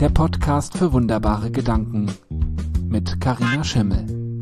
der Podcast für wunderbare Gedanken mit Carina Schimmel.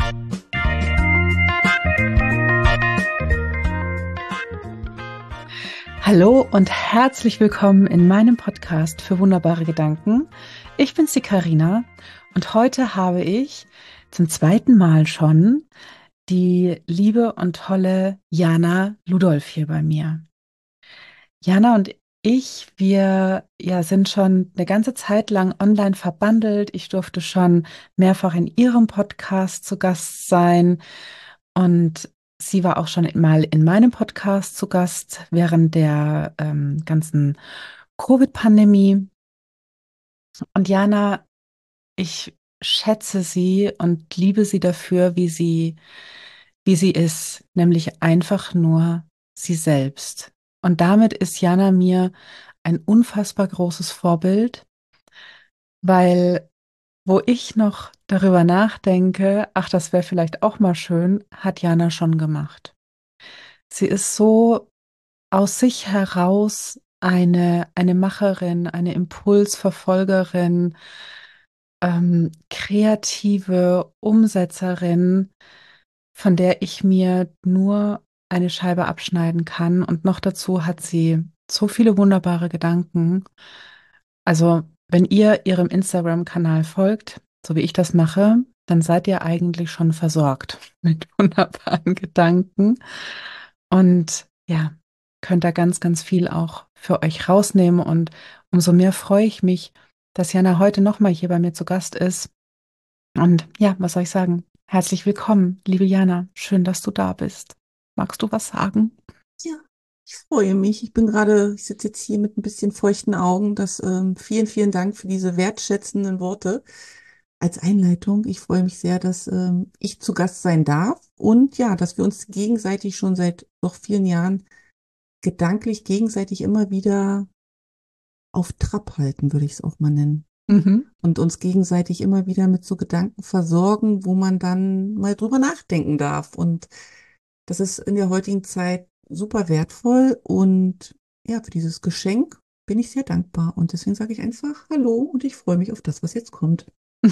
Hallo und herzlich willkommen in meinem Podcast für wunderbare Gedanken. Ich bin's, die Carina, und heute habe ich zum zweiten Mal schon die liebe und tolle Jana Ludolf hier bei mir. Jana und wir sind schon eine ganze Zeit lang online verbandelt. Ich durfte schon mehrfach in ihrem Podcast zu Gast sein und sie war auch schon mal in meinem Podcast zu Gast während der ganzen Covid-Pandemie. Und Jana, ich schätze sie und liebe sie dafür, wie sie ist, nämlich einfach nur sie selbst. Und damit ist Jana mir ein unfassbar großes Vorbild, weil wo ich noch darüber nachdenke, ach, das wäre vielleicht auch mal schön, hat Jana schon gemacht. Sie ist so aus sich heraus eine Macherin, eine Impulsverfolgerin, kreative Umsetzerin, von der ich mir nur eine Scheibe abschneiden kann. Und noch dazu hat sie so viele wunderbare Gedanken. Also, wenn ihr ihrem Instagram-Kanal folgt, so wie ich das mache, dann seid ihr eigentlich schon versorgt mit wunderbaren Gedanken. Und ja, könnt da ganz, ganz viel auch für euch rausnehmen. Und umso mehr freue ich mich, dass Jana heute nochmal hier bei mir zu Gast ist. Und ja, was soll ich sagen? Herzlich willkommen, liebe Jana. Schön, dass du da bist. Magst du was sagen? Ja, ich freue mich. Ich sitze jetzt hier mit ein bisschen feuchten Augen. Vielen, vielen Dank für diese wertschätzenden Worte als Einleitung. Ich freue mich sehr, dass ich zu Gast sein darf und ja, dass wir uns gegenseitig schon seit doch vielen Jahren gedanklich gegenseitig immer wieder auf Trab halten, würde ich es auch mal nennen. Mhm. Und uns gegenseitig immer wieder mit so Gedanken versorgen, wo man dann mal drüber nachdenken darf. Und das ist in der heutigen Zeit super wertvoll und ja, für dieses Geschenk bin ich sehr dankbar. Und deswegen sage ich einfach Hallo und ich freue mich auf das, was jetzt kommt.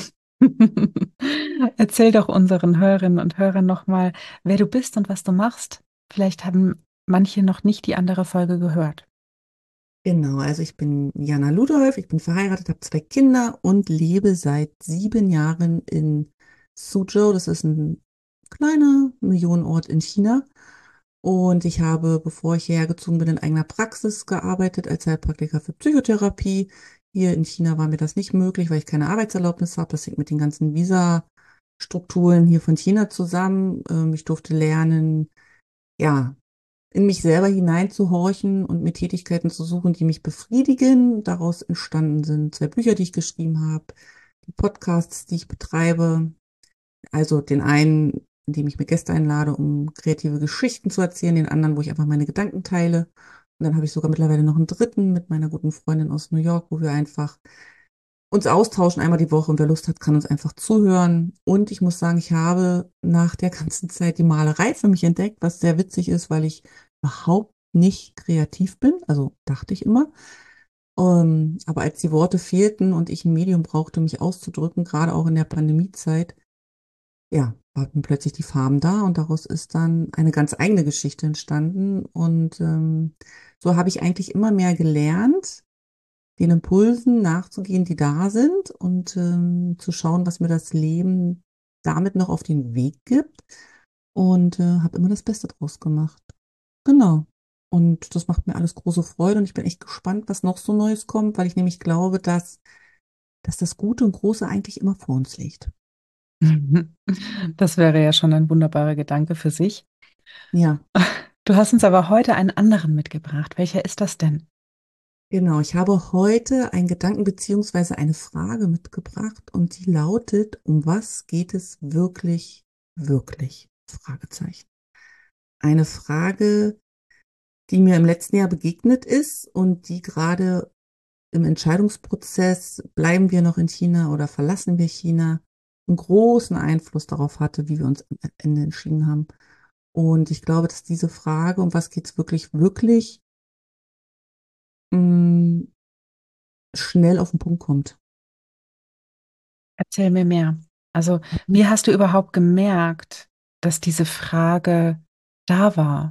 Erzähl doch unseren Hörerinnen und Hörern nochmal, wer du bist und was du machst. Vielleicht haben manche noch nicht die andere Folge gehört. Genau, also ich bin Jana Ludolf, ich bin verheiratet, habe 2 Kinder und lebe seit 7 Jahren in Suzhou. Das ist ein kleiner Millionenort in China. Und ich habe, bevor ich hierher gezogen bin, in eigener Praxis gearbeitet als Heilpraktiker für Psychotherapie. Hier in China war mir das nicht möglich, weil ich keine Arbeitserlaubnis habe. Das hängt mit den ganzen Visa-Strukturen hier von China zusammen. Ich durfte lernen, ja, in mich selber hineinzuhorchen und mir Tätigkeiten zu suchen, die mich befriedigen. Daraus entstanden sind 2 Bücher, die ich geschrieben habe, die Podcasts, die ich betreibe. Also den einen, in dem ich mir Gäste einlade, um kreative Geschichten zu erzählen, den anderen, wo ich einfach meine Gedanken teile. Und dann habe ich sogar mittlerweile noch einen dritten mit meiner guten Freundin aus New York, wo wir einfach uns austauschen einmal die Woche und wer Lust hat, kann uns einfach zuhören. Und ich muss sagen, ich habe nach der ganzen Zeit die Malerei für mich entdeckt, was sehr witzig ist, weil ich überhaupt nicht kreativ bin. Also dachte ich immer. Aber als die Worte fehlten und ich ein Medium brauchte, mich auszudrücken, gerade auch in der Pandemiezeit, ja, waren plötzlich die Farben da und daraus ist dann eine ganz eigene Geschichte entstanden. Und so habe ich eigentlich immer mehr gelernt, den Impulsen nachzugehen, die da sind und zu schauen, was mir das Leben damit noch auf den Weg gibt und habe immer das Beste draus gemacht. Genau. Und das macht mir alles große Freude und ich bin echt gespannt, was noch so Neues kommt, weil ich nämlich glaube, dass das Gute und Große eigentlich immer vor uns liegt. Das wäre ja schon ein wunderbarer Gedanke für sich. Ja, Du hast uns aber heute einen anderen mitgebracht. Welcher ist das denn? genau. Ich habe heute einen Gedanken beziehungsweise eine Frage mitgebracht und die lautet, um was geht es wirklich, wirklich? Fragezeichen. Eine Frage, die mir im letzten Jahr begegnet ist und die gerade im Entscheidungsprozess, bleiben wir noch in China oder verlassen wir China, einen großen Einfluss darauf hatte, wie wir uns am Ende entschieden haben. Und ich glaube, dass diese Frage, um was geht's wirklich, wirklich, mh, schnell auf den Punkt kommt. Erzähl mir mehr. Also, wie hast du überhaupt gemerkt, dass diese Frage da war?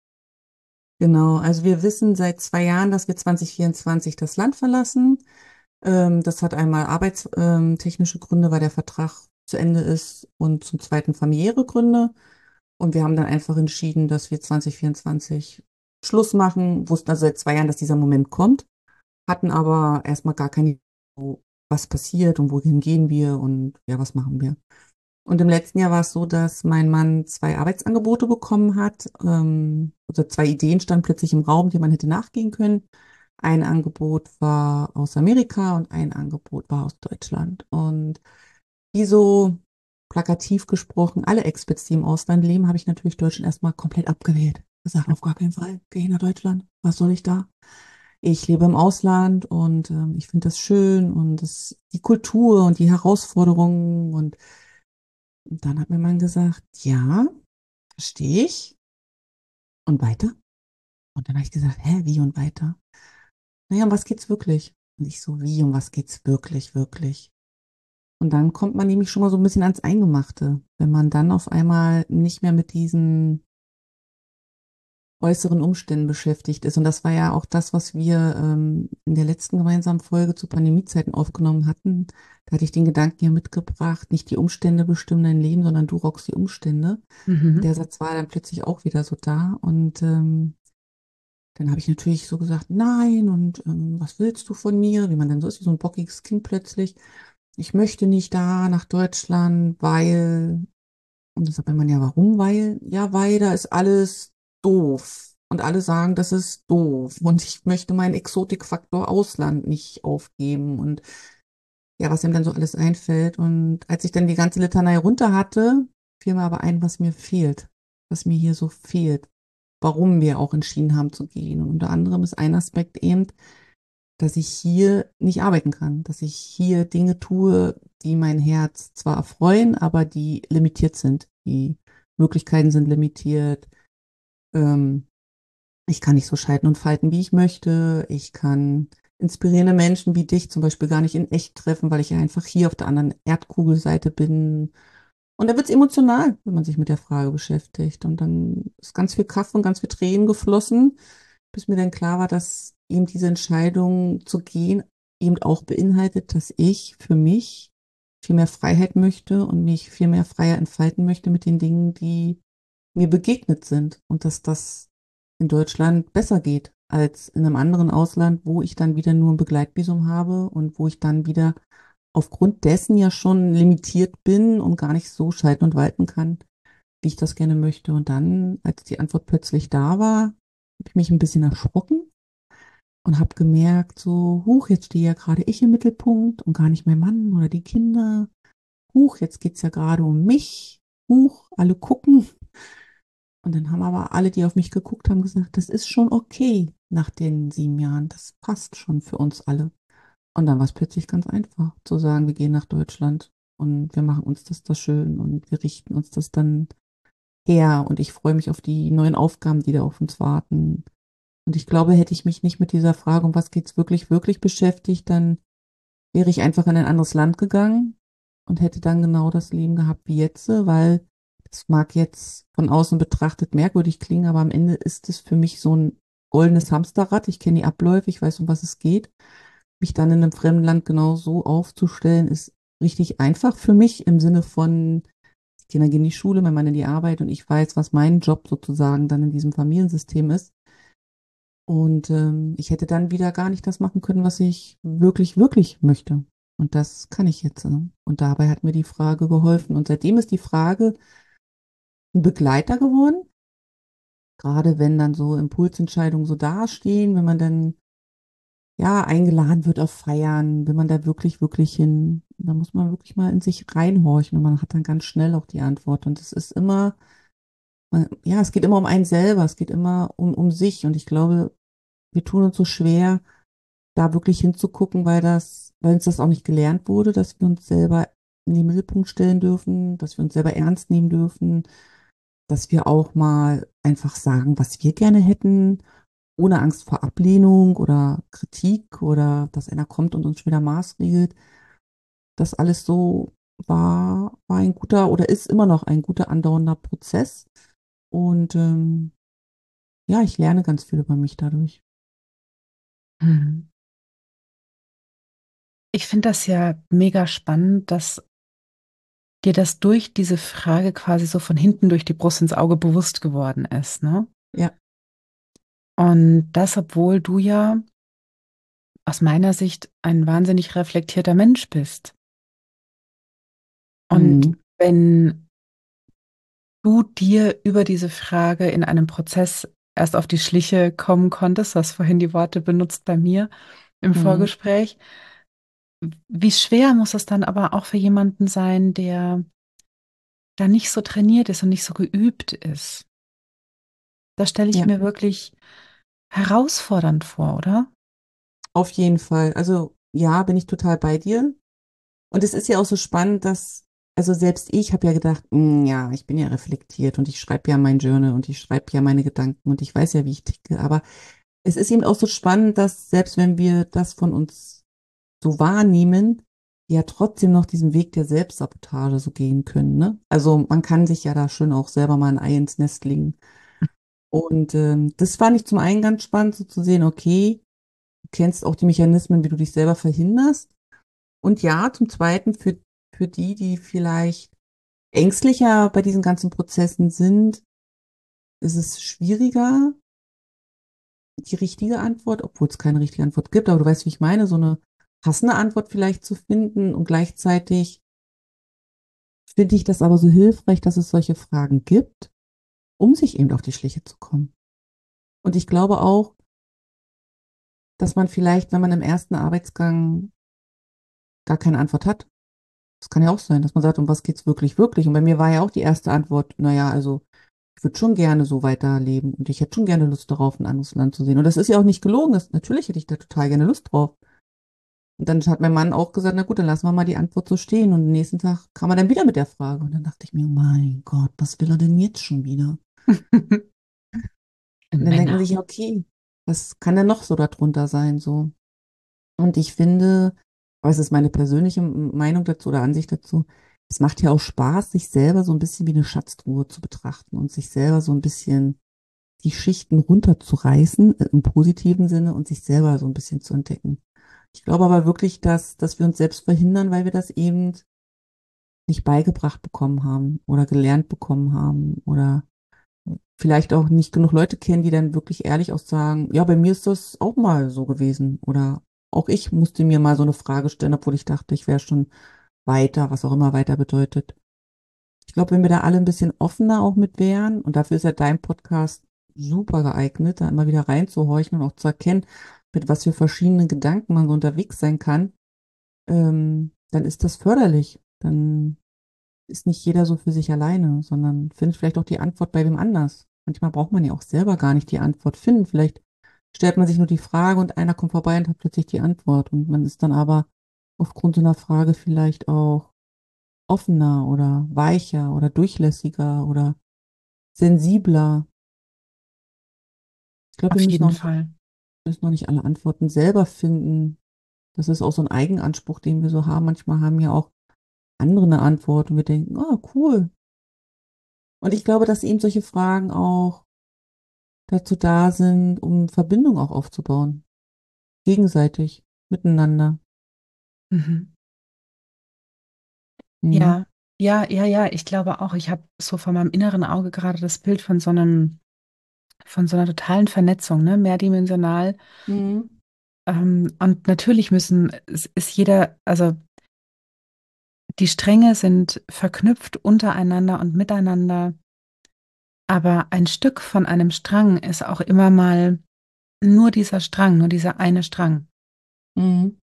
Genau, also wir wissen seit 2 Jahren, dass wir 2024 das Land verlassen. Das hat einmal arbeitstechnische Gründe, weil der Vertrag zu Ende ist und zum zweiten familiäre Gründe. Und wir haben dann einfach entschieden, dass wir 2024 Schluss machen, wussten also seit 2 Jahren, dass dieser Moment kommt, hatten aber erstmal gar keine Idee, was passiert und wohin gehen wir und ja, was machen wir. Und im letzten Jahr war es so, dass mein Mann 2 Arbeitsangebote bekommen hat. Also 2 Ideen standen plötzlich im Raum, die man hätte nachgehen können. Ein Angebot war aus Amerika und ein Angebot war aus Deutschland. Und wie so plakativ gesprochen, alle Expats, die im Ausland leben, habe ich natürlich Deutschland erstmal komplett abgewählt. Gesagt, auf gar keinen Fall, gehe ich nach Deutschland. Was soll ich da? Ich lebe im Ausland und ich finde das schön und die Kultur und die Herausforderungen und dann hat mir mein Mann gesagt, ja, verstehe ich. Und weiter? Und dann habe ich gesagt, hä, wie und weiter? Naja, um was geht's wirklich? Und ich so, wie, um was geht's wirklich, wirklich? Und dann kommt man nämlich schon mal so ein bisschen ans Eingemachte, wenn man dann auf einmal nicht mehr mit diesen äußeren Umständen beschäftigt ist. Und das war ja auch das, was wir in der letzten gemeinsamen Folge zu Pandemiezeiten aufgenommen hatten. Da hatte ich den Gedanken ja mitgebracht, nicht die Umstände bestimmen dein Leben, sondern du rockst die Umstände. Und Mhm. der Satz war dann plötzlich auch wieder so da. Und dann habe ich natürlich so gesagt, nein, und was willst du von mir? Wie man dann so ist, wie so ein bockiges Kind plötzlich. Ich möchte nicht da nach Deutschland, weil, und dann sagt man ja, warum? Weil, ja, weil da ist alles doof. Und alle sagen, das ist doof. Und ich möchte meinen Exotikfaktor Ausland nicht aufgeben. Und ja, was ihm dann so alles einfällt. Und als ich dann die ganze Litanei runter hatte, fiel mir aber ein, was mir fehlt, was mir hier so fehlt, warum wir auch entschieden haben zu gehen. Und unter anderem ist ein Aspekt eben, dass ich hier nicht arbeiten kann, dass ich hier Dinge tue, die mein Herz zwar erfreuen, aber die limitiert sind. Die Möglichkeiten sind limitiert. Ähm, Ich kann nicht so schalten und falten, wie ich möchte. Ich kann inspirierende Menschen wie dich zum Beispiel gar nicht in echt treffen, weil ich ja einfach hier auf der anderen Erdkugelseite bin. Und da wird es emotional, wenn man sich mit der Frage beschäftigt. Und dann ist ganz viel Kaffee und ganz viel Tränen geflossen, bis mir dann klar war, dass eben diese Entscheidung zu gehen eben auch beinhaltet, dass ich für mich viel mehr Freiheit möchte und mich viel mehr freier entfalten möchte mit den Dingen, die mir begegnet sind. Und dass das in Deutschland besser geht als in einem anderen Ausland, wo ich dann wieder nur ein Begleitvisum habe und wo ich dann wieder aufgrund dessen ja schon limitiert bin und gar nicht so schalten und walten kann, wie ich das gerne möchte. Und dann, als die Antwort plötzlich da war, habe ich mich ein bisschen erschrocken und habe gemerkt, so, huch, jetzt stehe ja gerade ich im Mittelpunkt und gar nicht mein Mann oder die Kinder. Huch, jetzt geht's ja gerade um mich. Huch, alle gucken. Und dann haben aber alle, die auf mich geguckt haben, gesagt, das ist schon okay nach den 7 Jahren. Das passt schon für uns alle. Und dann war es plötzlich ganz einfach zu sagen, wir gehen nach Deutschland und wir machen uns das schön und wir richten uns das dann her. Und ich freue mich auf die neuen Aufgaben, die da auf uns warten. Und ich glaube, hätte ich mich nicht mit dieser Frage, um was geht's wirklich, wirklich beschäftigt, dann wäre ich einfach in ein anderes Land gegangen und hätte dann genau das Leben gehabt wie jetzt, weil es mag jetzt von außen betrachtet merkwürdig klingen, aber am Ende ist es für mich so ein goldenes Hamsterrad. Ich kenne die Abläufe, ich weiß, um was es geht. Mich dann in einem fremden Land genau so aufzustellen, ist richtig einfach für mich im Sinne von, die Kinder gehen in die Schule, mein Mann in die Arbeit und ich weiß, was mein Job sozusagen dann in diesem Familiensystem ist. Und ich hätte dann wieder gar nicht das machen können, was ich wirklich, wirklich möchte. Und das kann ich jetzt. Und dabei hat mir die Frage geholfen. Und seitdem ist die Frage ein Begleiter geworden. Gerade wenn dann so Impulsentscheidungen so dastehen, wenn man dann ja eingeladen wird auf Feiern, will man da wirklich, wirklich hin. Da muss man wirklich mal in sich reinhorchen und man hat dann ganz schnell auch die Antwort. Und es ist immer, ja, es geht immer um einen selber, es geht immer um sich. Und ich glaube, wir tun uns so schwer, da wirklich hinzugucken, weil uns das auch nicht gelernt wurde, dass wir uns selber in den Mittelpunkt stellen dürfen, dass wir uns selber ernst nehmen dürfen, dass wir auch mal einfach sagen, was wir gerne hätten, ohne Angst vor Ablehnung oder Kritik oder dass einer kommt und uns schon wieder maßregelt. das alles so war ein guter oder ist immer noch ein guter andauernder Prozess. Und ja, ich lerne ganz viel über mich dadurch. Mhm. Ich finde das ja mega spannend, dass dir das durch diese Frage quasi so von hinten durch die Brust ins Auge bewusst geworden ist, ne? Ja. Und das, obwohl du ja aus meiner Sicht ein wahnsinnig reflektierter Mensch bist. Und Mhm. wenn du dir über diese Frage in einem Prozess erst auf die Schliche kommen konntest, du hast vorhin die Worte benutzt bei mir im Mhm. Vorgespräch, wie schwer muss es dann aber auch für jemanden sein, der da nicht so trainiert ist und nicht so geübt ist? Das stelle ich Ja, mir wirklich herausfordernd vor, oder? auf jeden Fall. Also ja, bin ich total bei dir. Und es ist ja auch so spannend, dass, also selbst ich habe ja gedacht, ja, ich bin ja reflektiert und ich schreibe ja mein Journal und ich schreibe ja meine Gedanken und ich weiß ja, wie ich ticke. Aber es ist eben auch so spannend, dass selbst wenn wir das von uns so wahrnehmen, ja trotzdem noch diesen Weg der Selbstsabotage so gehen können, ne? Also man kann sich ja da schon auch selber mal ein Ei ins Nest legen. Und das fand ich zum einen ganz spannend, so zu sehen, okay, du kennst auch die Mechanismen, wie du dich selber verhinderst. Und ja, zum Zweiten für die, die vielleicht ängstlicher bei diesen ganzen Prozessen sind, ist es schwieriger, die richtige Antwort, obwohl es keine richtige Antwort gibt, aber du weißt, wie ich meine, so eine passende Antwort vielleicht zu finden. Und gleichzeitig finde ich das aber so hilfreich, dass es solche Fragen gibt, um sich eben auf die Schliche zu kommen. Und ich glaube auch, dass man vielleicht, wenn man im ersten Arbeitsgang gar keine Antwort hat, das kann ja auch sein, dass man sagt, um was geht's wirklich, wirklich? Und bei mir war ja auch die erste Antwort, naja, also ich würde schon gerne so weiterleben und ich hätte schon gerne Lust darauf, ein anderes Land zu sehen. Und das ist ja auch nicht gelogen. Natürlich hätte ich da total gerne Lust drauf. Und dann hat mein Mann auch gesagt, na gut, dann lassen wir mal die Antwort so stehen. Und am nächsten Tag kam er dann wieder mit der Frage. Und dann dachte ich mir, oh mein Gott, was will er denn jetzt schon wieder? Und dann denkt man Männer. sich, ja, okay, was kann denn noch so darunter sein, so? Und ich finde, aber es ist meine persönliche Meinung dazu oder Ansicht dazu, es macht ja auch Spaß, sich selber so ein bisschen wie eine Schatztruhe zu betrachten und sich selber so ein bisschen die Schichten runterzureißen, im positiven Sinne und sich selber so ein bisschen zu entdecken. Ich glaube aber wirklich, dass wir uns selbst verhindern, weil wir das eben nicht beigebracht bekommen haben oder gelernt bekommen haben oder vielleicht auch nicht genug Leute kennen, die dann wirklich ehrlich auch sagen, ja, bei mir ist das auch mal so gewesen oder auch ich musste mir mal so eine Frage stellen, obwohl ich dachte, ich wäre schon weiter, was auch immer weiter bedeutet. Ich glaube, wenn wir da alle ein bisschen offener auch mit wären, und dafür ist ja dein Podcast super geeignet, da immer wieder reinzuhorchen und auch zu erkennen, mit was für verschiedenen Gedanken man so unterwegs sein kann, dann ist das förderlich. Dann ist nicht jeder so für sich alleine, sondern findet vielleicht auch die Antwort bei wem anders. Manchmal braucht man ja auch selber gar nicht die Antwort finden. Vielleicht stellt man sich nur die Frage und einer kommt vorbei und hat plötzlich die Antwort. Und man ist dann aber aufgrund so einer Frage vielleicht auch offener oder weicher oder durchlässiger oder sensibler. Ich glaube, Auf jeden Fall. müssen auch nicht alle Antworten selber finden. Das ist auch so ein Eigenanspruch, den wir so haben. Manchmal haben ja auch andere eine Antwort und wir denken, ah, cool. Und ich glaube, dass eben solche Fragen auch dazu da sind, um Verbindung auch aufzubauen. Gegenseitig, miteinander. Mhm. Mhm. Ja, ja, ja, ja, ich glaube auch, ich habe so vor meinem inneren Auge gerade das Bild von von so einer totalen Vernetzung, ne, mehrdimensional. Mhm. Und natürlich es ist jeder, also die Stränge sind verknüpft untereinander und miteinander, aber ein Stück von einem Strang ist auch immer mal nur dieser Strang, nur dieser eine Strang. Mhm.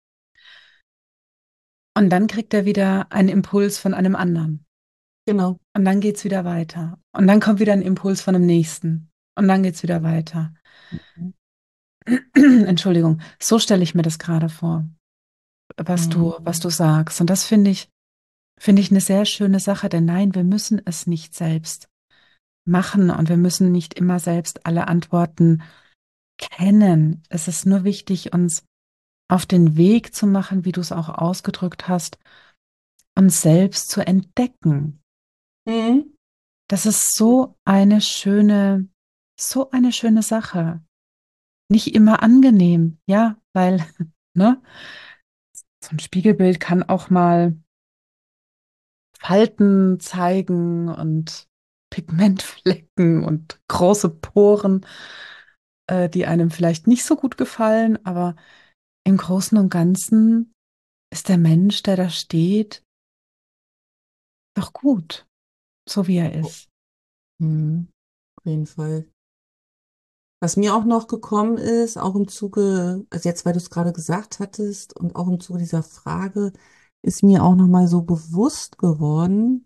Und dann kriegt er wieder einen Impuls von einem anderen. Genau. Und dann geht's wieder weiter. Und dann kommt wieder ein Impuls von dem nächsten. Und dann geht's wieder weiter. Mhm. Entschuldigung, so stelle ich mir das gerade vor, Mhm. was du sagst. Und das finde ich eine sehr schöne Sache, denn nein, wir müssen es nicht selbst machen und wir müssen nicht immer selbst alle Antworten kennen. Es ist nur wichtig, uns auf den Weg zu machen, wie du es auch ausgedrückt hast, uns selbst zu entdecken. Mhm. Das ist so eine schöne Sache. Nicht immer angenehm, ja, weil, ne, so ein Spiegelbild kann auch mal Falten zeigen und Pigmentflecken und große Poren, die einem vielleicht nicht so gut gefallen, aber im Großen und Ganzen ist der Mensch, der da steht, doch gut, so wie er ist. Mhm. Auf jeden Fall. Was mir auch noch gekommen ist, auch im Zuge, also jetzt, weil du es gerade gesagt hattest und auch im Zuge dieser Frage, ist mir auch noch mal so bewusst geworden,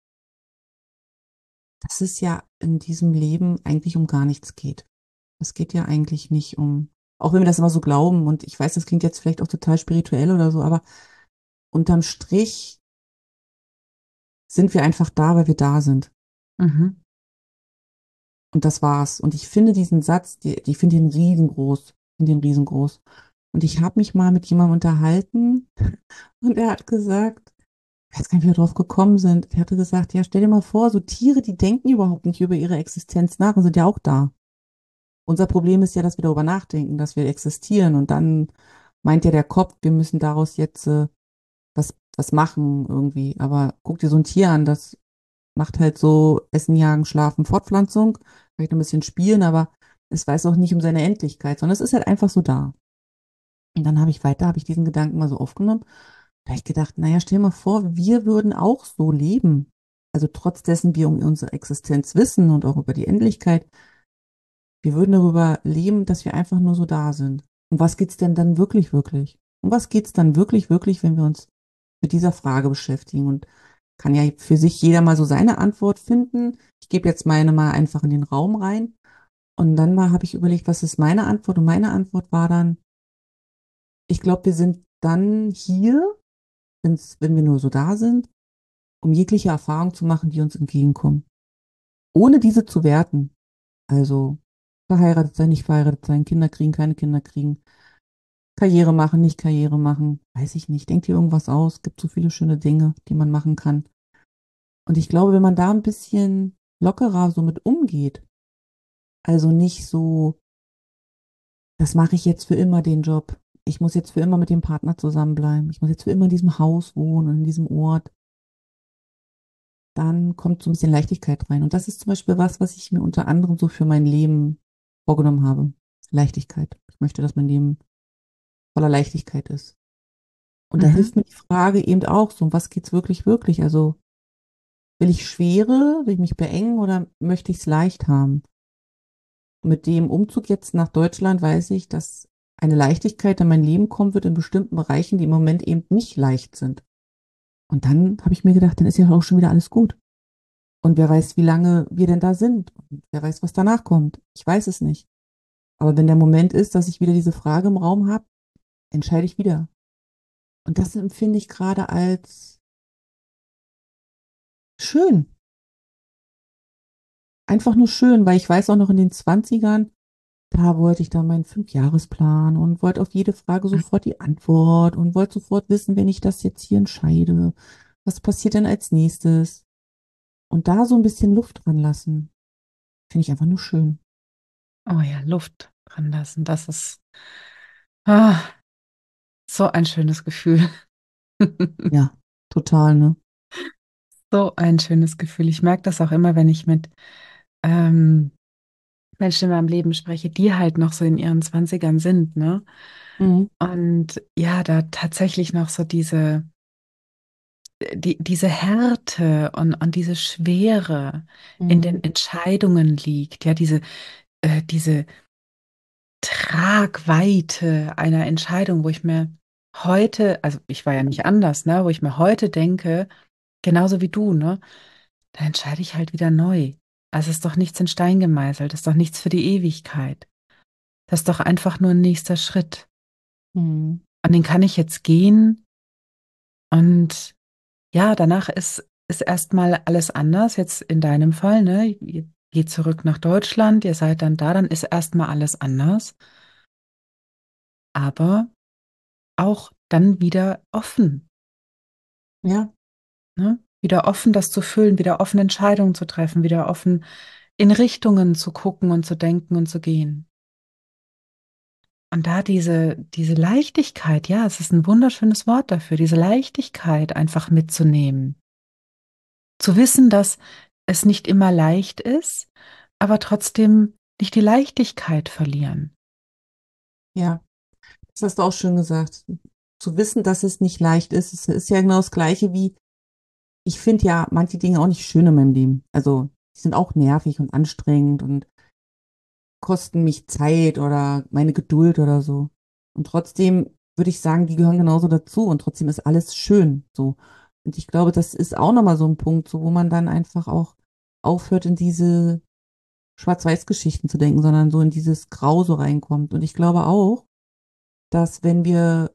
dass es ja in diesem Leben eigentlich um gar nichts geht. Es geht ja eigentlich nicht um, auch wenn wir das immer so glauben, und ich weiß, das klingt jetzt vielleicht auch total spirituell oder so, aber unterm Strich sind wir einfach da, weil wir da sind. Mhm. Und das war's. Und ich finde diesen Satz, ich finde den riesengroß. Ich finde den riesengroß. Und ich habe mich mal mit jemandem unterhalten und er hat gesagt, ich weiß gar nicht, wie wir drauf gekommen sind. Er hatte gesagt, ja, stell dir mal vor, so Tiere, die denken überhaupt nicht über ihre Existenz nach und sind ja auch da. Unser Problem ist ja, dass wir darüber nachdenken, dass wir existieren. Und dann meint ja der Kopf, wir müssen daraus jetzt was machen irgendwie. Aber guck dir so ein Tier an, das macht halt so Essen, Jagen, Schlafen, Fortpflanzung, vielleicht ein bisschen spielen, aber es weiß auch nicht um seine Endlichkeit, sondern es ist halt einfach so da. Und dann habe ich diesen Gedanken mal so aufgenommen. Da habe ich gedacht, naja, stell dir mal vor, wir würden auch so leben. Also trotz dessen wir um unsere Existenz wissen und auch über die Endlichkeit, wir würden darüber leben, dass wir einfach nur so da sind. Um was geht's denn dann wirklich, wirklich? Um was geht's dann wirklich, wirklich, wenn wir uns mit dieser Frage beschäftigen? Und kann ja für sich jeder mal so seine Antwort finden. Ich gebe jetzt meine mal einfach in den Raum rein. Und dann mal habe ich überlegt, was ist meine Antwort? Und meine Antwort war dann, ich glaube, wir sind dann hier, wenn wir nur so da sind, um jegliche Erfahrung zu machen, die uns entgegenkommen. Ohne diese zu werten. Also verheiratet sein, nicht verheiratet sein, Kinder kriegen, keine Kinder kriegen, Karriere machen, nicht Karriere machen, weiß ich nicht. Denkt ihr irgendwas aus? Gibt so viele schöne Dinge, die man machen kann. Und ich glaube, wenn man da ein bisschen lockerer so mit umgeht, also nicht so, das mache ich jetzt für immer den Job. Ich muss jetzt für immer mit dem Partner zusammenbleiben. Ich muss jetzt für immer in diesem Haus wohnen, in diesem Ort. Dann kommt so ein bisschen Leichtigkeit rein. Und das ist zum Beispiel was, was ich mir unter anderem so für mein Leben vorgenommen habe. Leichtigkeit. Ich möchte, dass mein Leben voller Leichtigkeit ist. Und da Mhm. hilft mir die Frage eben auch so, um was geht's wirklich, wirklich? Also will ich Schwere, will ich mich beengen oder möchte ich es leicht haben? Mit dem Umzug jetzt nach Deutschland weiß ich, dass eine Leichtigkeit in mein Leben kommen wird in bestimmten Bereichen, die im Moment eben nicht leicht sind. Und dann habe ich mir gedacht, dann ist ja auch schon wieder alles gut. Und wer weiß, wie lange wir denn da sind? Und wer weiß, was danach kommt? Ich weiß es nicht. Aber wenn der Moment ist, dass ich wieder diese Frage im Raum habe, entscheide ich wieder. Und das empfinde ich gerade als schön. Einfach nur schön, weil ich weiß auch noch in den Zwanzigern, da wollte ich dann meinen Fünfjahresplan und wollte auf jede Frage sofort die Antwort und wollte sofort wissen, wenn ich das jetzt hier entscheide, was passiert denn als nächstes? Und da so ein bisschen Luft dran lassen, finde ich einfach nur schön. Oh ja, Luft dran lassen, das ist ah, so ein schönes Gefühl. Ja, total, ne? So ein schönes Gefühl. Ich merke das auch immer, wenn ich mit ähm, Menschen in meinem Leben spreche, die halt noch so in ihren Zwanzigern sind, ne? Mhm. Und ja, da tatsächlich noch so diese Härte und diese Schwere in Mhm. den Entscheidungen liegt, ja, diese Tragweite einer Entscheidung, wo ich mir heute, also ich war ja nicht anders, ne, wo ich mir heute denke, genauso wie du, ne, da entscheide ich halt wieder neu. Also ist doch nichts in Stein gemeißelt, ist doch nichts für die Ewigkeit. Das ist doch einfach nur ein nächster Schritt. Mhm. Und den kann ich jetzt gehen und ja, danach ist erstmal alles anders. Jetzt in deinem Fall, ne? Ihr geht zurück nach Deutschland, ihr seid dann da, dann ist erstmal alles anders, aber auch dann wieder offen. Ja, Ne? Wieder offen, das zu füllen, wieder offen Entscheidungen zu treffen, wieder offen in Richtungen zu gucken und zu denken und zu gehen. Und da diese Leichtigkeit, ja, es ist ein wunderschönes Wort dafür, diese Leichtigkeit einfach mitzunehmen. Zu wissen, dass es nicht immer leicht ist, aber trotzdem nicht die Leichtigkeit verlieren. Ja, das hast du auch schön gesagt. Zu wissen, dass es nicht leicht ist, es ist ja genau das Gleiche wie, ich finde ja manche Dinge auch nicht schön in meinem Leben. Also, die sind auch nervig und anstrengend und kosten mich Zeit oder meine Geduld oder so. Und trotzdem würde ich sagen, die gehören genauso dazu und trotzdem ist alles schön so. Und ich glaube, das ist auch nochmal so ein Punkt, so, wo man dann einfach auch aufhört, in diese Schwarz-Weiß-Geschichten zu denken, sondern so in dieses Grau so reinkommt. Und ich glaube auch, dass wenn wir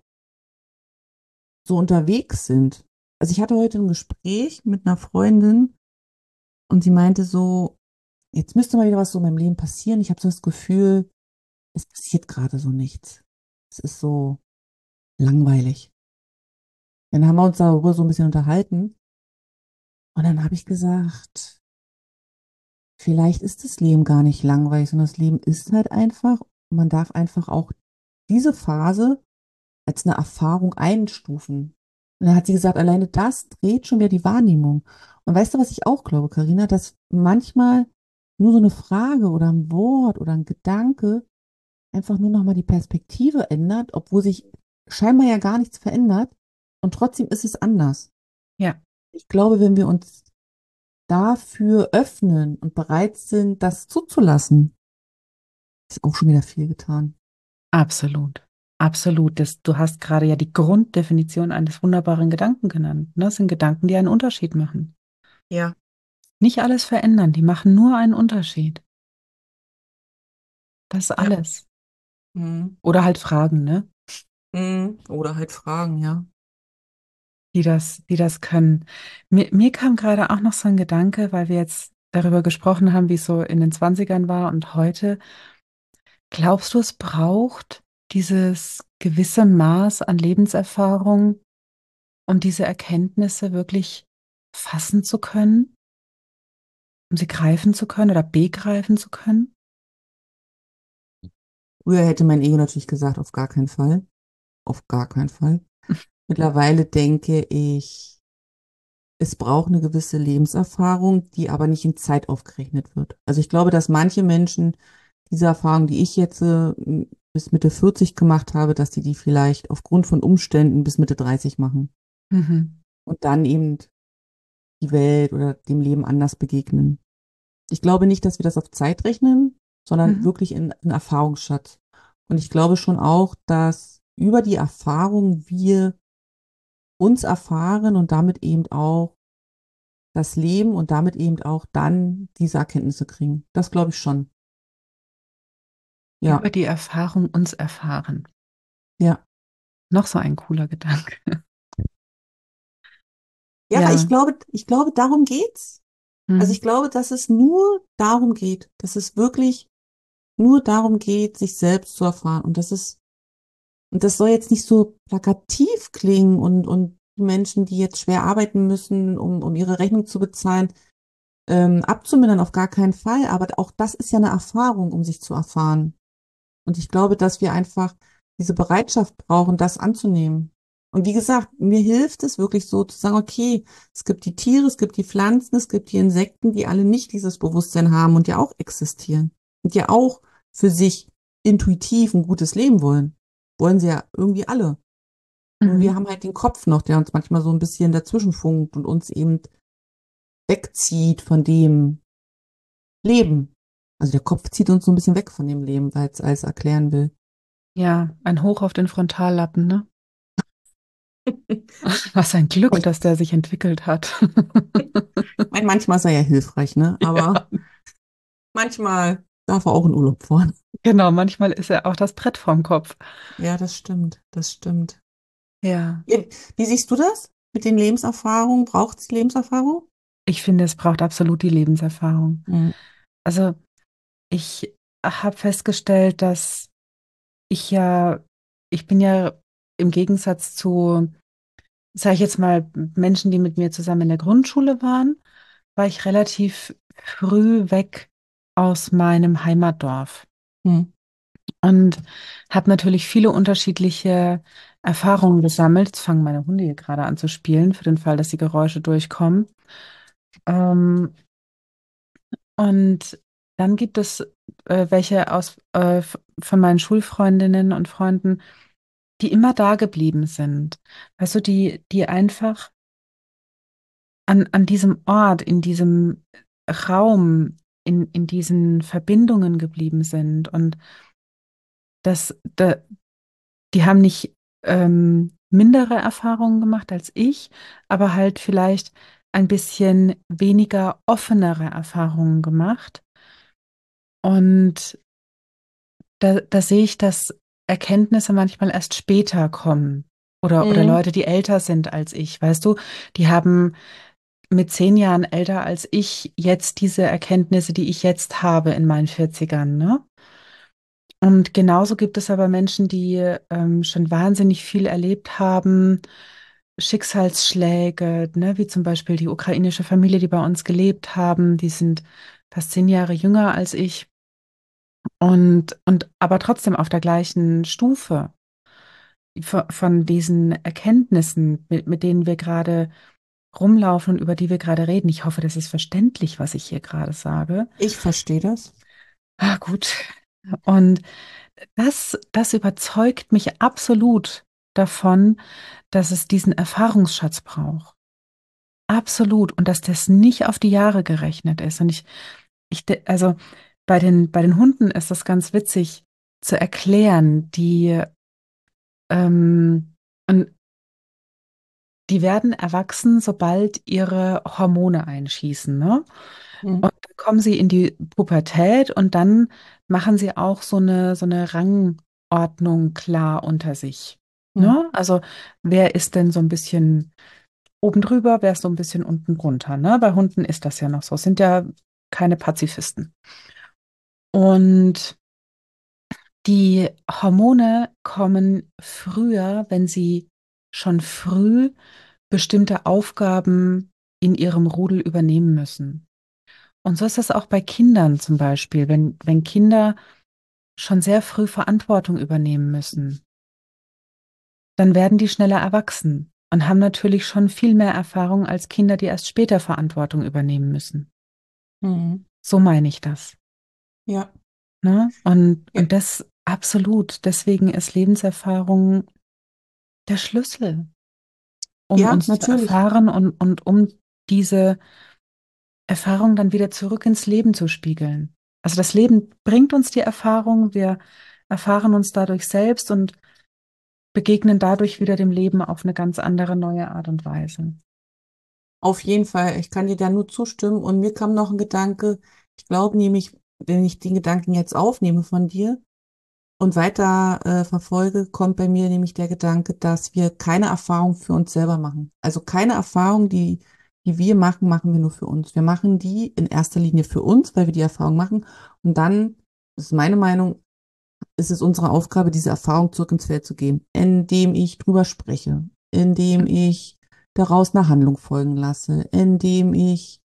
so unterwegs sind, also ich hatte heute ein Gespräch mit einer Freundin und sie meinte so, jetzt müsste mal wieder was so in meinem Leben passieren. Ich habe so das Gefühl, es passiert gerade so nichts. Es ist so langweilig. Dann haben wir uns darüber so ein bisschen unterhalten und dann habe ich gesagt, vielleicht ist das Leben gar nicht langweilig, sondern das Leben ist halt einfach, man darf einfach auch diese Phase als eine Erfahrung einstufen. Und dann hat sie gesagt, alleine das dreht schon wieder die Wahrnehmung. Und weißt du, was ich auch glaube, Karina, dass manchmal nur so eine Frage oder ein Wort oder ein Gedanke einfach nur nochmal die Perspektive ändert, obwohl sich scheinbar ja gar nichts verändert und trotzdem ist es anders. Ja, Ich glaube, wenn wir uns dafür öffnen und bereit sind, das zuzulassen, ist auch schon wieder viel getan. absolut. Absolut. Du hast gerade ja die Grunddefinition eines wunderbaren Gedanken genannt. Ne? Das sind Gedanken, die einen Unterschied machen. Ja, Nicht alles verändern, die machen nur einen Unterschied. Das ist ja. alles. Mhm. Oder halt Fragen, ne? Mhm. Oder halt Fragen, ja. Die das können. Mir kam gerade auch noch so ein Gedanke, weil wir jetzt darüber gesprochen haben, wie es so in den Zwanzigern war und heute. Glaubst du, es braucht dieses gewisse Maß an Lebenserfahrung, um diese Erkenntnisse wirklich fassen zu können, um sie greifen zu können oder begreifen zu können? Früher hätte mein Ego natürlich gesagt, auf gar keinen Fall. Auf gar keinen Fall. Mittlerweile denke ich, es braucht eine gewisse Lebenserfahrung, die aber nicht in Zeit aufgerechnet wird. Also ich glaube, dass manche Menschen diese Erfahrung, die ich jetzt bis Mitte 40 gemacht habe, dass die vielleicht aufgrund von Umständen bis Mitte 30 machen Mhm. und dann eben die Welt oder dem Leben anders begegnen. Ich glaube nicht, dass wir das auf Zeit rechnen, sondern Mhm. wirklich in Erfahrungsschatz. Und ich glaube schon auch, dass über die Erfahrung wir uns erfahren und damit eben auch das Leben und damit eben auch dann diese Erkenntnisse kriegen. Das glaube ich schon. Ja, Über die Erfahrung uns erfahren. ja. Noch so ein cooler Gedanke. Ja, aber Ja. ich glaube, darum geht's. Also Mhm. ich glaube, dass es nur darum geht, dass es wirklich nur darum geht, sich selbst zu erfahren. Und das soll jetzt nicht so plakativ klingen und die Menschen, die jetzt schwer arbeiten müssen, um ihre Rechnung zu bezahlen, abzumildern, auf gar keinen Fall. Aber auch das ist ja eine Erfahrung, um sich zu erfahren. Und ich glaube, dass wir einfach diese Bereitschaft brauchen, das anzunehmen. Und wie gesagt, mir hilft es wirklich so zu sagen, okay, es gibt die Tiere, es gibt die Pflanzen, es gibt die Insekten, die alle nicht dieses Bewusstsein haben und ja auch existieren. Und ja auch für sich intuitiv ein gutes Leben wollen. Wollen sie ja irgendwie alle. Nur wir Mhm. haben halt den Kopf noch, der uns manchmal so ein bisschen dazwischen funkt und uns eben wegzieht von dem Leben. Also der Kopf zieht uns so ein bisschen weg von dem Leben, weil es alles erklären will. Ja, ein Hoch auf den Frontallappen, ne? Was ein Glück, Und dass der sich entwickelt hat. ich meine, manchmal ist er ja hilfreich, ne? Aber Ja, manchmal darf er auch in Urlaub fahren. genau, manchmal ist er auch das Brett vorm Kopf. Ja, das stimmt, das stimmt. Ja, Ja, wie siehst du das mit den Lebenserfahrungen? Braucht es Lebenserfahrung? ich finde, es braucht absolut die Lebenserfahrung. Mhm. Also ich habe festgestellt, dass ich ja, ich bin ja im Gegensatz zu sage ich jetzt mal, Menschen, die mit mir zusammen in der Grundschule waren, war ich relativ früh weg aus meinem Heimatdorf Hm. und habe natürlich viele unterschiedliche Erfahrungen gesammelt. Jetzt fangen meine Hunde hier gerade an zu spielen, für den Fall, dass die Geräusche durchkommen. Ähm, und dann gibt es welche von meinen Schulfreundinnen und Freunden, die immer da geblieben sind. Weißt du, die einfach an diesem Ort, in diesem Raum, in diesen Verbindungen geblieben sind. Und das, da, die haben nicht mindere Erfahrungen gemacht als ich, aber halt vielleicht ein bisschen weniger offenere Erfahrungen gemacht. Und da sehe ich, dass Erkenntnisse manchmal erst später kommen. Oder Mhm. Leute, die älter sind als ich, weißt du, die haben mit 10 Jahren älter als ich jetzt diese Erkenntnisse, die ich jetzt habe in meinen Vierzigern, ne? Und genauso gibt es aber Menschen, die schon wahnsinnig viel erlebt haben, Schicksalsschläge, ne, wie zum Beispiel die ukrainische Familie, die bei uns gelebt haben, die sind fast 10 Jahre jünger als ich und aber trotzdem auf der gleichen Stufe von diesen Erkenntnissen, mit denen wir gerade rumlaufen und über die wir gerade reden. Ich hoffe, das ist verständlich, was ich hier gerade sage. Ich verstehe das. Ah, gut. Und das überzeugt mich absolut davon, dass es diesen Erfahrungsschatz braucht. Absolut. Und dass das nicht auf die Jahre gerechnet ist. Und also bei den Hunden ist das ganz witzig zu erklären, ähm, und die werden erwachsen, sobald ihre Hormone einschießen, ne? Mhm. Und dann kommen sie in die Pubertät und dann machen sie auch so eine Rangordnung klar unter sich. Mhm. Ne? Also wer ist denn so ein bisschen oben drüber, wer ist so ein bisschen unten drunter. Ne? Bei Hunden ist das ja noch so. Es sind ja keine Pazifisten. Und die Hormone kommen früher, wenn sie schon früh bestimmte Aufgaben in ihrem Rudel übernehmen müssen. Und so ist das auch bei Kindern zum Beispiel, wenn Kinder schon sehr früh Verantwortung übernehmen müssen, dann werden die schneller erwachsen und haben natürlich schon viel mehr Erfahrung als Kinder, die erst später Verantwortung übernehmen müssen. Mhm. So meine ich das. Ja. Ne? Ja. Und das absolut. Deswegen ist Lebenserfahrung der Schlüssel, um Ja, uns zu natürlich. erfahren und um diese Erfahrung dann wieder zurück ins Leben zu spiegeln. Also das Leben bringt uns die Erfahrung, wir erfahren uns dadurch selbst und begegnen dadurch wieder dem Leben auf eine ganz andere neue Art und Weise. Auf jeden Fall. Ich kann dir da nur zustimmen. Und mir kam noch ein Gedanke. Ich glaube nämlich, wenn ich den Gedanken jetzt aufnehme von dir und weiter verfolge, kommt bei mir nämlich der Gedanke, dass wir keine Erfahrung für uns selber machen. Also keine Erfahrung, die wir machen, machen wir nur für uns. Wir machen die in erster Linie für uns, weil wir die Erfahrung machen. Und dann, das ist meine Meinung, ist es unsere Aufgabe, diese Erfahrung zurück ins Feld zu geben, indem ich drüber spreche, indem ich daraus eine Handlung folgen lasse, indem ich,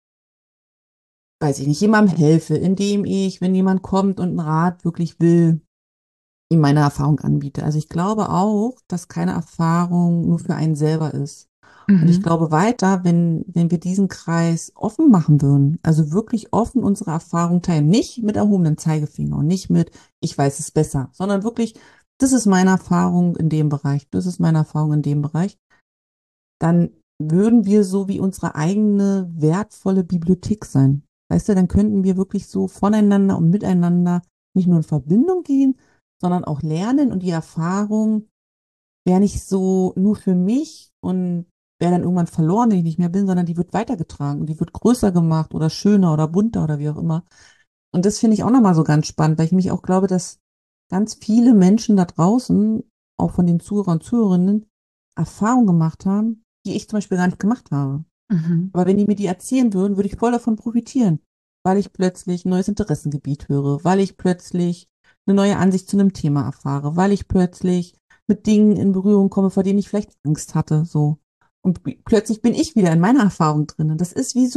weiß ich nicht, jemandem helfe, indem ich, wenn jemand kommt und einen Rat wirklich will, ihm meine Erfahrung anbiete. Also ich glaube auch, dass keine Erfahrung nur für einen selber ist. Und ich Mhm. glaube weiter, wenn wir diesen Kreis offen machen würden, also wirklich offen unsere Erfahrung teilen, nicht mit erhobenem Zeigefinger und nicht mit, ich weiß es besser, sondern wirklich, das ist meine Erfahrung in dem Bereich, das ist meine Erfahrung in dem Bereich, dann würden wir so wie unsere eigene wertvolle Bibliothek sein. Weißt du, dann könnten wir wirklich so voneinander und miteinander nicht nur in Verbindung gehen, sondern auch lernen und die Erfahrung wäre nicht so nur für mich und wäre dann irgendwann verloren, wenn ich nicht mehr bin, sondern die wird weitergetragen und die wird größer gemacht oder schöner oder bunter oder wie auch immer. Und das finde ich auch nochmal so ganz spannend, weil ich nämlich auch glaube, dass ganz viele Menschen da draußen, auch von den Zuhörern und Zuhörerinnen, Erfahrungen gemacht haben, die ich zum Beispiel gar nicht gemacht habe. Mhm. Aber wenn die mir die erzählen würden, würde ich voll davon profitieren, weil ich plötzlich ein neues Interessengebiet höre, weil ich plötzlich eine neue Ansicht zu einem Thema erfahre, weil ich plötzlich mit Dingen in Berührung komme, vor denen ich vielleicht Angst hatte, so. Und plötzlich bin ich wieder in meiner Erfahrung drin. Das ist wie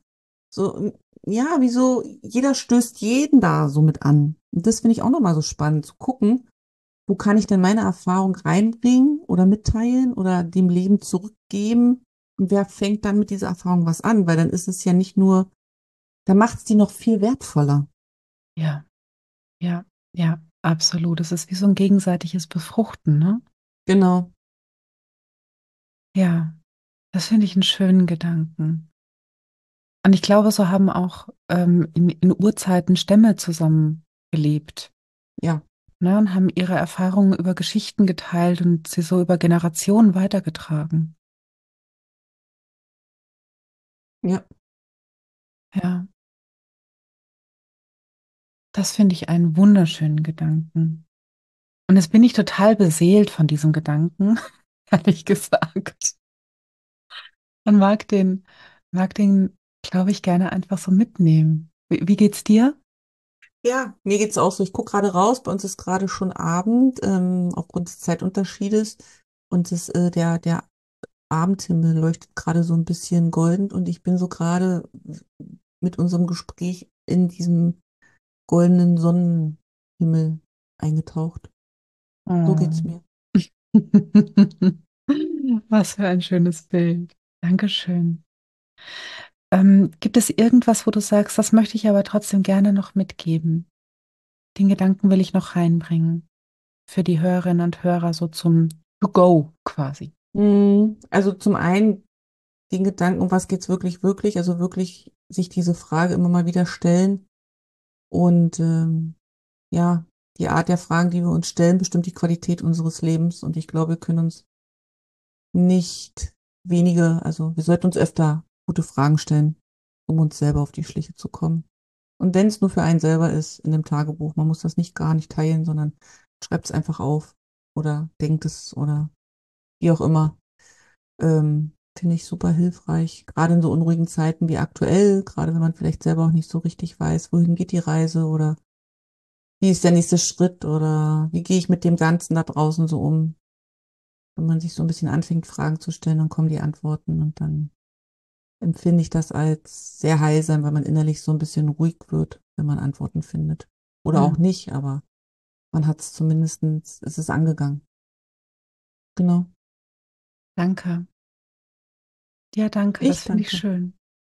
wie so, jeder stößt jeden da so mit an. Und das finde ich auch nochmal so spannend zu gucken, wo kann ich denn meine Erfahrung reinbringen oder mitteilen oder dem Leben zurückgeben? Und wer fängt dann mit dieser Erfahrung was an? Weil dann ist es ja nicht nur, da macht es die noch viel wertvoller. Ja, ja, ja, absolut. Es ist wie so ein gegenseitiges Befruchten, ne? Genau. Ja, das finde ich einen schönen Gedanken. Und ich glaube, so haben auch in Urzeiten Stämme zusammen gelebt, Ja, ne, und haben ihre Erfahrungen über Geschichten geteilt und sie so über Generationen weitergetragen. ja. Ja, das finde ich einen wunderschönen Gedanken. Und jetzt bin ich total beseelt von diesem Gedanken, ehrlich gesagt. Man mag den, glaube ich, gerne einfach so mitnehmen. Wie geht's dir? Ja, mir geht's auch so. Ich gucke gerade raus. Bei uns ist gerade schon Abend, aufgrund des Zeitunterschiedes. Und der Abendhimmel leuchtet gerade so ein bisschen golden. Und ich bin so gerade mit unserem Gespräch in diesem goldenen Sonnenhimmel eingetaucht. So geht's Oh. mir. Was für ein schönes Bild. Dankeschön. Gibt es irgendwas, wo du sagst, das möchte ich aber trotzdem gerne noch mitgeben? Den Gedanken will ich noch reinbringen. Für die Hörerinnen und Hörer so zum To-Go quasi. Also zum einen den Gedanken, um was geht's wirklich, wirklich? Also wirklich sich diese Frage immer mal wieder stellen. Und ja, die Art der Fragen, die wir uns stellen, bestimmt die Qualität unseres Lebens. Und ich glaube, wir können uns nicht also wir sollten uns öfter gute Fragen stellen, um uns selber auf die Schliche zu kommen. Und wenn es nur für einen selber ist, in dem Tagebuch, man muss das nicht gar nicht teilen, sondern schreibt es einfach auf oder denkt es oder wie auch immer. Finde ich super hilfreich, gerade in so unruhigen Zeiten wie aktuell, gerade wenn man vielleicht selber auch nicht so richtig weiß, wohin geht die Reise oder wie ist der nächste Schritt oder wie gehe ich mit dem Ganzen da draußen so um? Wenn man sich so ein bisschen anfängt, Fragen zu stellen, dann kommen die Antworten und dann empfinde ich das als sehr heilsam, weil man innerlich so ein bisschen ruhig wird, wenn man Antworten findet. Oder auch Hm, nicht, aber man hat es zumindestens, es ist angegangen. Genau. danke. Ja, danke. Ich Das finde ich danke. schön.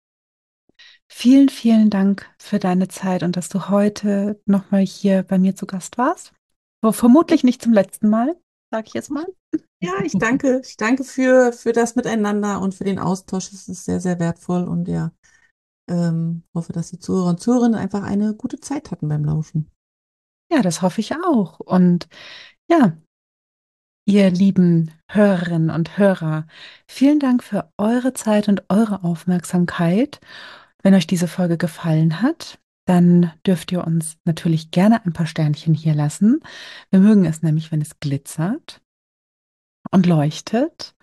Vielen, vielen Dank für deine Zeit und dass du heute nochmal hier bei mir zu Gast warst. Wo vermutlich nicht zum letzten Mal, sage ich jetzt mal. Ja, ich danke. Ich danke für das Miteinander und für den Austausch. Es ist sehr, sehr wertvoll und ja, hoffe, dass die Zuhörer und Zuhörerinnen einfach eine gute Zeit hatten beim Lauschen. Ja, das hoffe ich auch. Und ja, ihr lieben Hörerinnen und Hörer, vielen Dank für eure Zeit und eure Aufmerksamkeit. Wenn euch diese Folge gefallen hat, dann dürft ihr uns natürlich gerne ein paar Sternchen hier lassen. Wir mögen es nämlich, wenn es glitzert und leuchtet.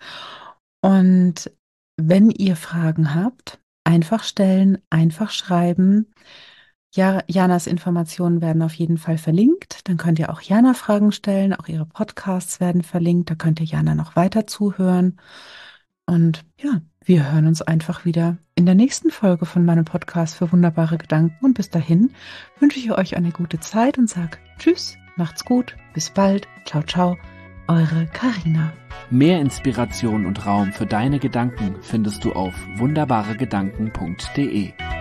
Und wenn ihr Fragen habt, einfach stellen, einfach schreiben. Ja, Janas Informationen werden auf jeden Fall verlinkt. Dann könnt ihr auch Jana Fragen stellen. Auch ihre Podcasts werden verlinkt. Da könnt ihr Jana noch weiter zuhören. Und ja, wir hören uns einfach wieder in der nächsten Folge von meinem Podcast für wunderbare Gedanken. Und bis dahin wünsche ich euch eine gute Zeit und sage Tschüss, macht's gut, bis bald, ciao, ciao, eure Karina. Mehr Inspiration und Raum für deine Gedanken findest du auf wunderbaregedanken.de.